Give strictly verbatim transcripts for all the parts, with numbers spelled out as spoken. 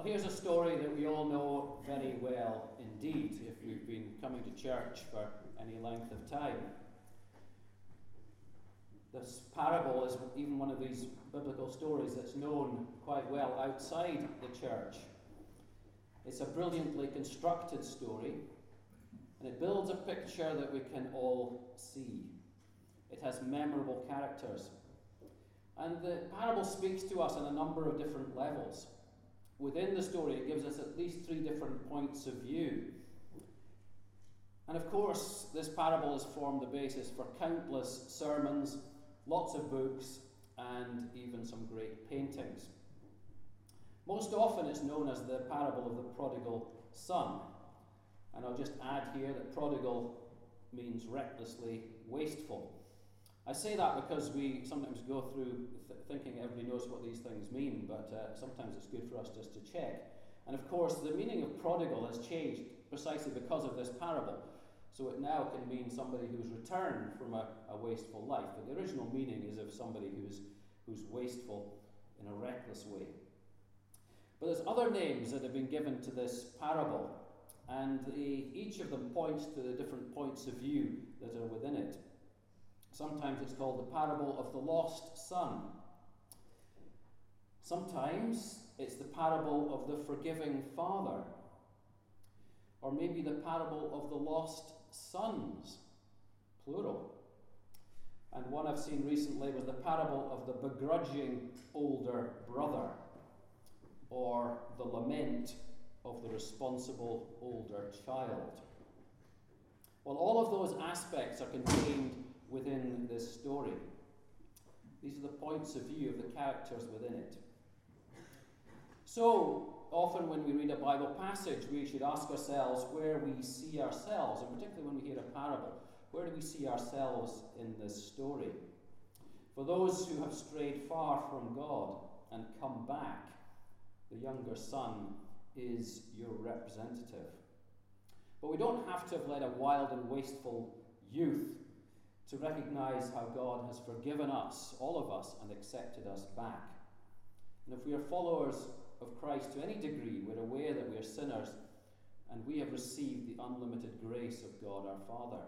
Well, here's a story that we all know very well indeed, if we've been coming to church for any length of time. This parable is even one of these biblical stories that's known quite well outside the church. It's a brilliantly constructed story, and it builds a picture that we can all see. It has memorable characters. And the parable speaks to us on a number of different levels. Within the story, it gives us at least three different points of view. And of course, this parable has formed the basis for countless sermons, lots of books, and even some great paintings. Most often it's known as the parable of the prodigal son. And I'll just add here that prodigal means recklessly wasteful. I say that because we sometimes go through th- thinking everybody knows what these things mean, but uh, sometimes it's good for us just to check. And of course, the meaning of prodigal has changed precisely because of this parable. So it now can mean somebody who's returned from a, a wasteful life. But the original meaning is of somebody who's, who's wasteful in a reckless way. But there's other names that have been given to this parable, and the, each of them points to the different points of view that are within it. Sometimes it's called the parable of the lost son. Sometimes it's the parable of the forgiving father. Or maybe the parable of the lost sons, plural. And one I've seen recently was the parable of the begrudging older brother, or the lament of the responsible older child. Well, all of those aspects are contained within this story. These are the points of view of the characters within it. So, often when we read a Bible passage, we should ask ourselves where we see ourselves, and particularly when we hear a parable, where do we see ourselves in this story? For those who have strayed far from God and come back, the younger son is your representative. But we don't have to have led a wild and wasteful youth to recognize how God has forgiven us, all of us, and accepted us back. And if we are followers of Christ to any degree, we're aware that we are sinners and we have received the unlimited grace of God our Father.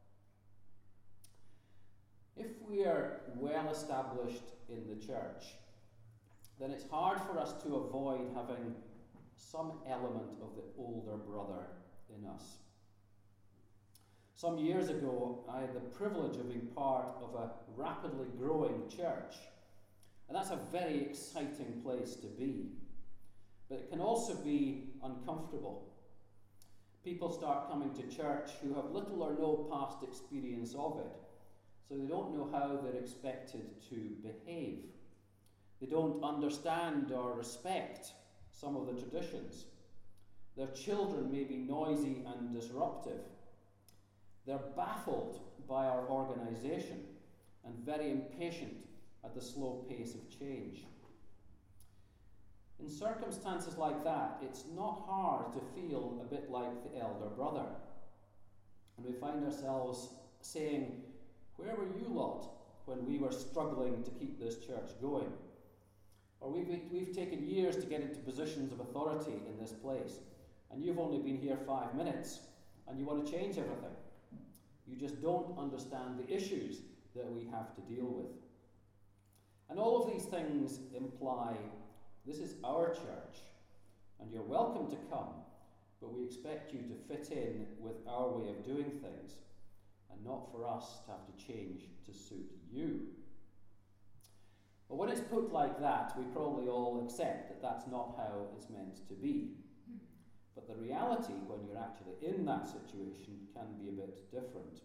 If we are well established in the church, then it's hard for us to avoid having some element of the older brother in us. Some years ago, I had the privilege of being part of a rapidly growing church. And that's a very exciting place to be. But it can also be uncomfortable. People start coming to church who have little or no past experience of it, so they don't know how they're expected to behave. They don't understand or respect some of the traditions. Their children may be noisy and disruptive. They're baffled by our organisation and very impatient at the slow pace of change. In circumstances like that, it's not hard to feel a bit like the elder brother. And we find ourselves saying, where were you lot when we were struggling to keep this church going? Or we've, we've taken years to get into positions of authority in this place, and you've only been here five minutes, and you want to change everything. You just don't understand the issues that we have to deal with. And all of these things imply this is our church, and you're welcome to come, but we expect you to fit in with our way of doing things, and not for us to have to change to suit you. But when it's put like that, we probably all accept that that's not how it's meant to be. But the reality, when you're actually in that situation, can be a bit different.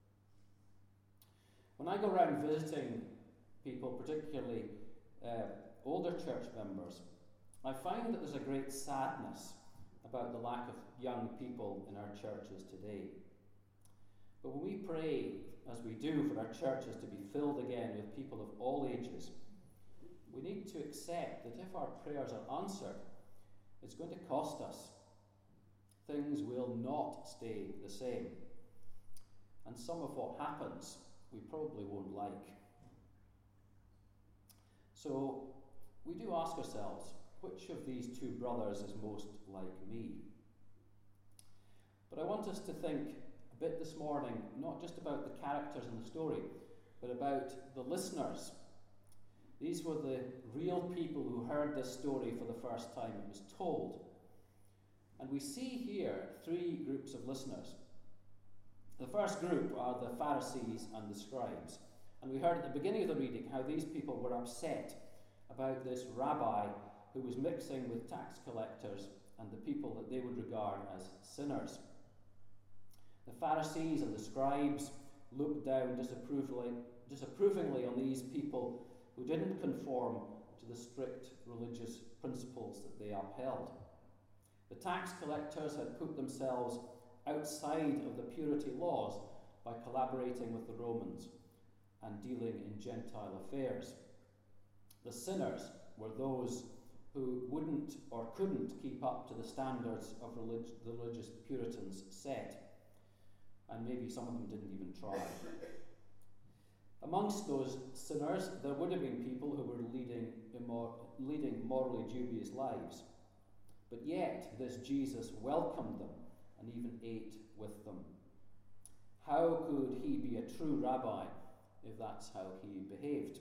When I go around visiting people, particularly uh, older church members, I find that there's a great sadness about the lack of young people in our churches today. But when we pray, as we do, for our churches to be filled again with people of all ages, we need to accept that if our prayers are answered, it's going to cost us. Things will not stay the same. And some of what happens, we probably won't like. So we do ask ourselves, which of these two brothers is most like me? But I want us to think a bit this morning, not just about the characters in the story, but about the listeners. These were the real people who heard this story for the first time it was told. And we see here three groups of listeners. The first group are the Pharisees and the scribes. And we heard at the beginning of the reading how these people were upset about this rabbi who was mixing with tax collectors and the people that they would regard as sinners. The Pharisees and the scribes looked down disapprovingly, disapprovingly on these people who didn't conform to the strict religious principles that they upheld. The tax collectors had put themselves outside of the purity laws by collaborating with the Romans and dealing in Gentile affairs. The sinners were those who wouldn't or couldn't keep up to the standards of relig- the religious Puritans set, and maybe some of them didn't even try. Amongst those sinners, there would have been people who were leading, immor- leading morally dubious lives, but yet this Jesus welcomed them and even ate with them. How could he be a true rabbi if that's how he behaved?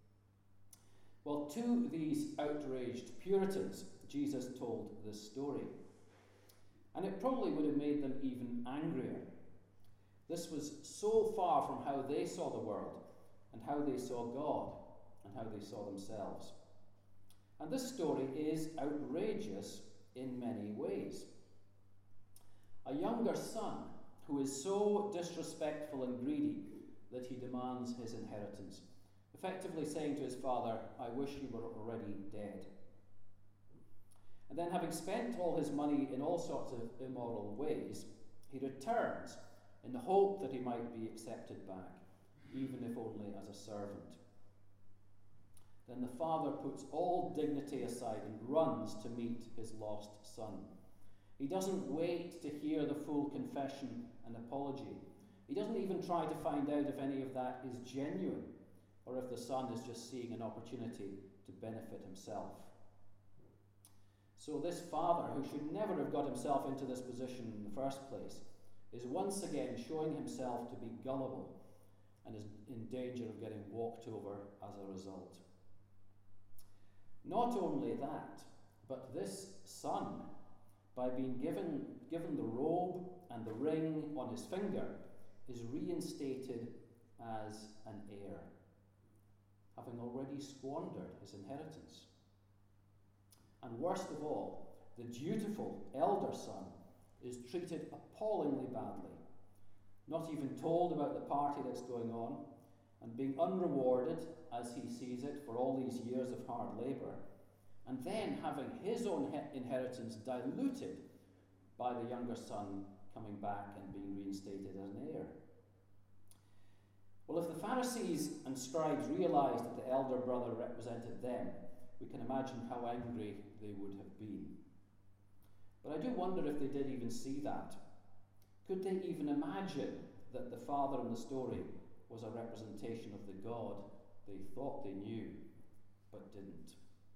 Well, to these outraged Puritans, Jesus told this story. And it probably would have made them even angrier. This was so far from how they saw the world and how they saw God and how they saw themselves. And this story is outrageous in many ways. A younger son who is so disrespectful and greedy that he demands his inheritance, effectively saying to his father, "I wish you were already dead." And then, having spent all his money in all sorts of immoral ways, he returns in the hope that he might be accepted back, even if only as a servant. Then the father puts all dignity aside and runs to meet his lost son. He doesn't wait to hear the full confession and apology. He doesn't even try to find out if any of that is genuine, or if the son is just seeing an opportunity to benefit himself. So this father, who should never have got himself into this position in the first place, is once again showing himself to be gullible and is in danger of getting walked over as a result. Not only that, but this son, by being given, given the robe and the ring on his finger, is reinstated as an heir, having already squandered his inheritance. And worst of all, the dutiful elder son is treated appallingly badly, not even told about the party that's going on, and being unrewarded, as he sees it, for all these years of hard labour, and then having his own he- inheritance diluted by the younger son coming back and being reinstated as an heir. Well, if the Pharisees and scribes realised that the elder brother represented them, we can imagine how angry they would have been. But I do wonder if they did even see that. Could they even imagine that the father in the story was a representation of the God they thought they knew, but didn't?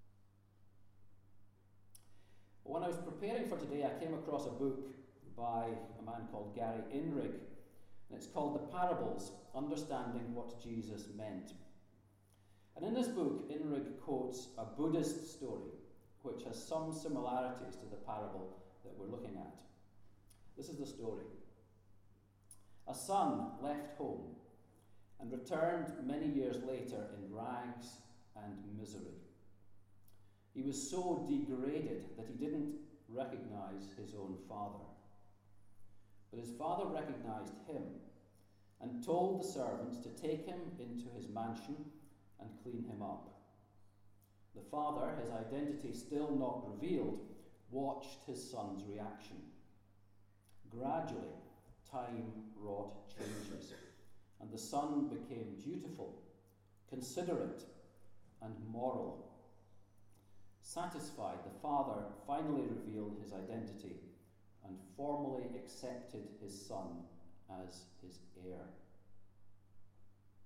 When I was preparing for today, I came across a book by a man called Gary Inrig, and it's called The Parables, Understanding What Jesus Meant. And in this book, Inrig quotes a Buddhist story which has some similarities to the parable that we're looking at. This is the story. A son left home and returned many years later in rags and misery. He was so degraded that he didn't recognize his own father. But his father recognized him and told the servants to take him into his mansion and clean him up. The father, his identity still not revealed, watched his son's reaction. Gradually, time wrought changes, and the son became dutiful, considerate, and moral. Satisfied, the father finally revealed his identity and formally accepted his son as his heir.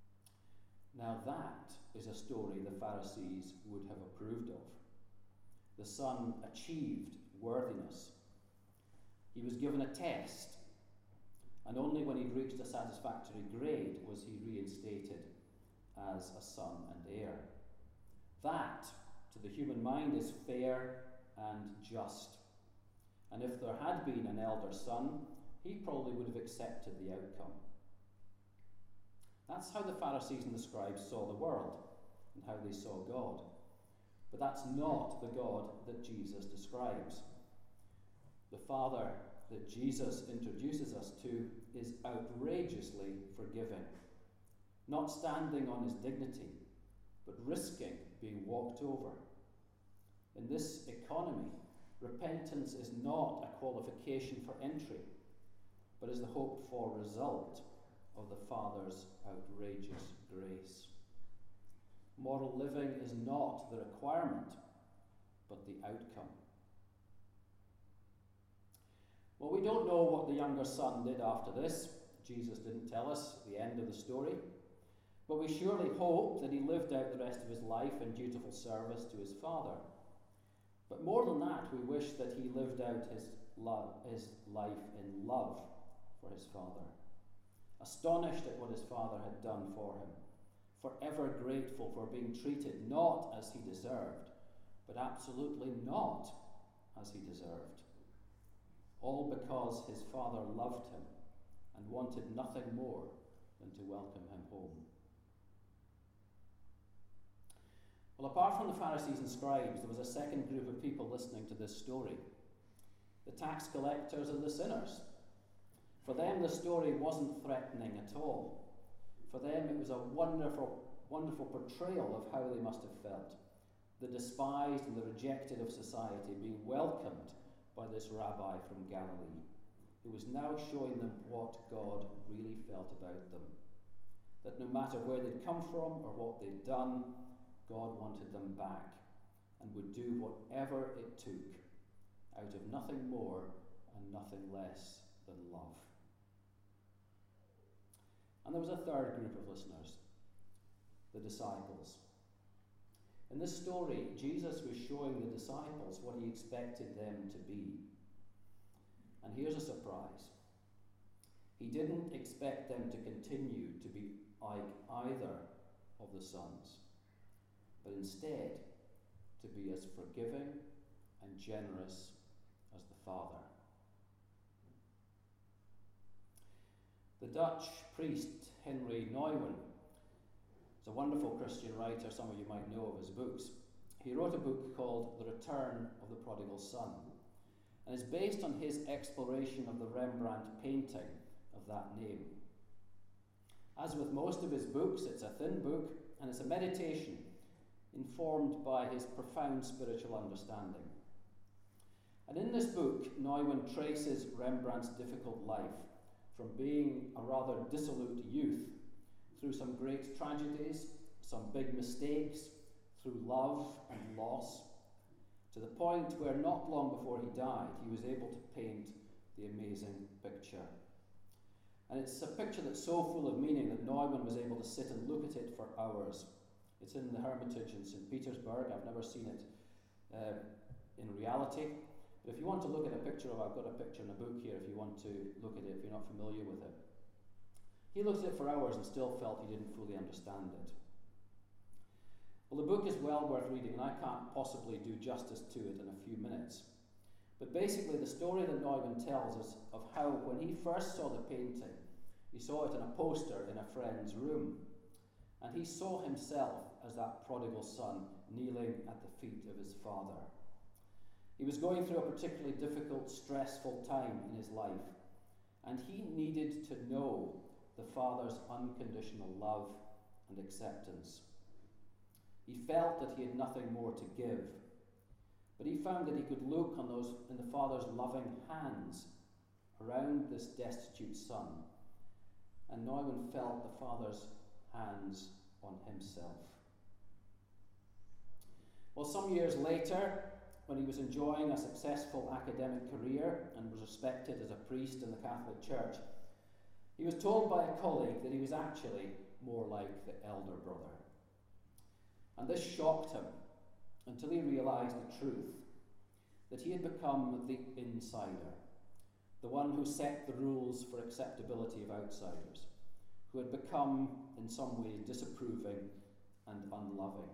Now that is a story the Pharisees would have approved of. The son achieved worthiness. He was given a test, and only when he'd reached a satisfactory grade was he reinstated as a son and heir. That, to the human mind, is fair and just. And if there had been an elder son, he probably would have accepted the outcome. That's how the Pharisees and the scribes saw the world and how they saw God. But that's not the God that Jesus describes. The Father that Jesus introduces us to is outrageously forgiving, not standing on his dignity, but risking being walked over. In this economy, repentance is not a qualification for entry, but is the hoped for result of the Father's outrageous grace. Moral living is not the requirement, but the outcome. Well, we don't know what the younger son did after this. Jesus didn't tell us at the end of the story. But we surely hope that he lived out the rest of his life in dutiful service to his father. But more than that, we wish that he lived out his, love, his life in love for his father, astonished at what his father had done for him, forever grateful for being treated not as he deserved, but absolutely not as he deserved. All because his father loved him and wanted nothing more than to welcome him home. Well, apart from the Pharisees and scribes, there was a second group of people listening to this story: the tax collectors and the sinners. For them, the story wasn't threatening at all. For them, it was a wonderful, wonderful portrayal of how they must have felt. The despised and the rejected of society being welcomed by this rabbi from Galilee, who was now showing them what God really felt about them. That no matter where they'd come from or what they'd done, God wanted them back and would do whatever it took out of nothing more and nothing less than love. And there was a third group of listeners, the disciples. In this story, Jesus was showing the disciples what he expected them to be. And here's a surprise. He didn't expect them to continue to be like either of the sons, but instead to be as forgiving and generous as the Father. The Dutch priest Henry Nouwen is a wonderful Christian writer. Some of you might know of his books. He wrote a book called The Return of the Prodigal Son, and is based on his exploration of the Rembrandt painting of that name. As with most of his books, it's a thin book, and it's a meditation informed by his profound spiritual understanding. And in this book, Nouwen traces Rembrandt's difficult life, from being a rather dissolute youth, through some great tragedies, some big mistakes, through love and loss, to the point where not long before he died, he was able to paint the amazing picture. And it's a picture that's so full of meaning that Nouwen was able to sit and look at it for hours. It's in the Hermitage in Saint Petersburg. I've never seen it uh, in reality. But if you want to look at a picture of, I've got a picture in a book here if you want to look at it, if you're not familiar with it. He looked at it for hours and still felt he didn't fully understand it. Well, the book is well worth reading, and I can't possibly do justice to it in a few minutes. But basically, the story that Nouwen tells us of how, when he first saw the painting, he saw it in a poster in a friend's room. And he saw himself as that prodigal son kneeling at the feet of his father. He was going through a particularly difficult, stressful time in his life, and he needed to know the Father's unconditional love and acceptance. He felt that he had nothing more to give, but he found that he could look on those in the Father's loving hands around this destitute son, and Nouwen felt the Father's hands on himself. Well, some years later, when he was enjoying a successful academic career and was respected as a priest in the Catholic Church, he was told by a colleague that he was actually more like the elder brother. And this shocked him until he realised the truth, that he had become the insider, the one who set the rules for acceptability of outsiders, who had become, in some ways, disapproving and unloving.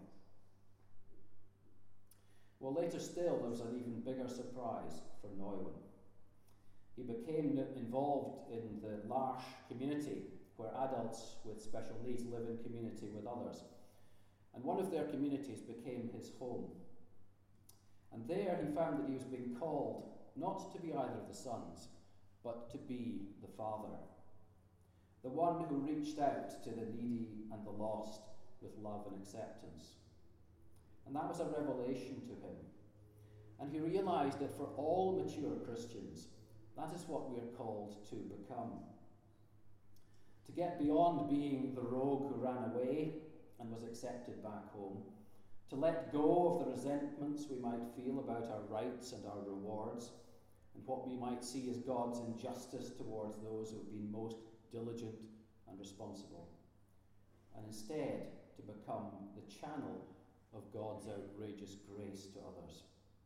Well, later still, there was an even bigger surprise for Neumann. He became involved in the L'Arche community, where adults with special needs live in community with others. And one of their communities became his home. And there he found that he was being called not to be either of the sons, but to be the father, the one who reached out to the needy and the lost with love and acceptance. And that was a revelation to him. And he realized that for all mature Christians, that is what we are called to become. To get beyond being the rogue who ran away and was accepted back home, to let go of the resentments we might feel about our rights and our rewards, and what we might see as God's injustice towards those who have been most diligent and responsible, and instead to become the channel of God's outrageous grace to others.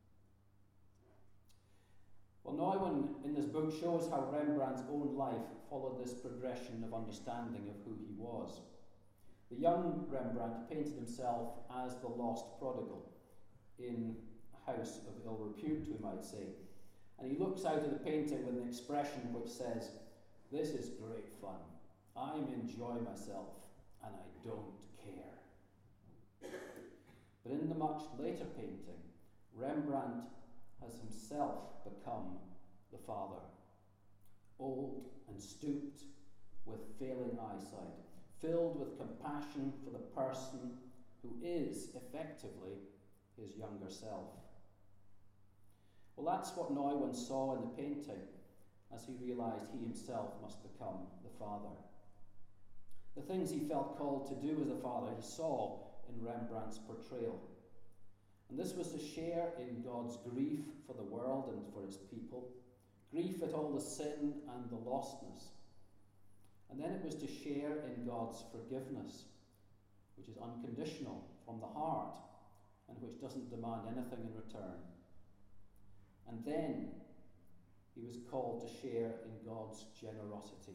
Well, Neumann in this book shows how Rembrandt's own life followed this progression of understanding of who he was. The young Rembrandt painted himself as the lost prodigal in a house of ill repute, we might say. And he looks out of the painting with an expression which says, "This is great fun. I'm enjoying myself and I don't care." But in the much later painting, Rembrandt has himself become the father, old and stooped with failing eyesight, filled with compassion for the person who is effectively his younger self. Well, that's what Neumann saw in the painting as he realised he himself must become the father. The things he felt called to do as a father he saw in Rembrandt's portrayal. And this was to share in God's grief for the world and for its people, grief at all the sin and the lostness. And then it was to share in God's forgiveness, which is unconditional from the heart and which doesn't demand anything in return. And then he was called to share in God's generosity.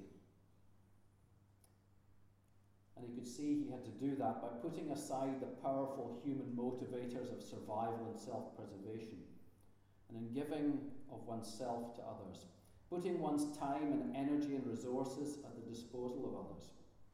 And he could see he had to do that by putting aside the powerful human motivators of survival and self-preservation, and in giving of oneself to others, putting one's time and energy and resources at the disposal of others.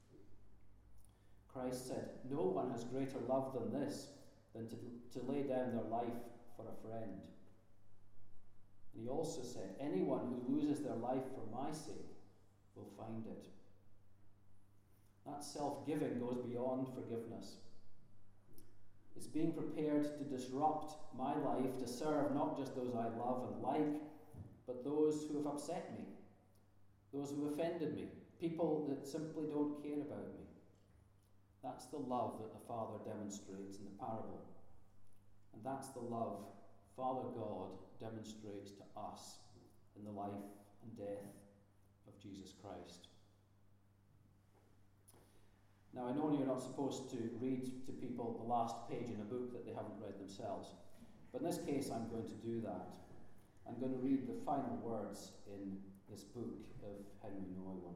Christ said, "No one has greater love than this, than to, to lay down their life for a friend." And he also said, "Anyone who loses their life for my sake will find it." That self-giving goes beyond forgiveness. It's being prepared to disrupt my life to serve not just those I love and like, but those who have upset me, those who offended me, people that simply don't care about me. That's the love that the Father demonstrates in the parable. And that's the love Father God demonstrates to us in the life and death of Jesus Christ. Now, I know you're not supposed to read to people the last page in a book that they haven't read themselves, but in this case I'm going to do that. I'm going to read the final words in this book of Henry Neumann.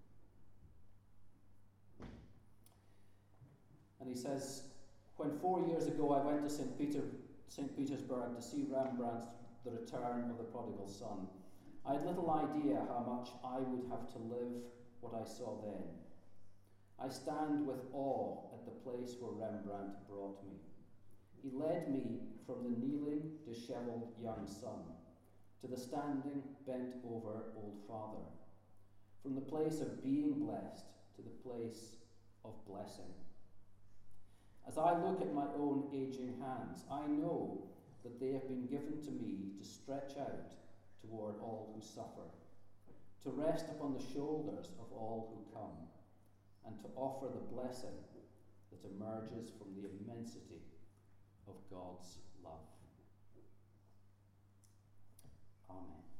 And he says, "When four years ago I went to Saint Peter, Saint Petersburg to see Rembrandt's The Return of the Prodigal Son, I had little idea how much I would have to live what I saw then. I stand with awe at the place where Rembrandt brought me. He led me from the kneeling, dishevelled young son to the standing, bent-over old father, from the place of being blessed to the place of blessing. As I look at my own aging hands, I know that they have been given to me to stretch out toward all who suffer, to rest upon the shoulders of all who come, and to offer the blessing that emerges from the immensity of God's love." Amen.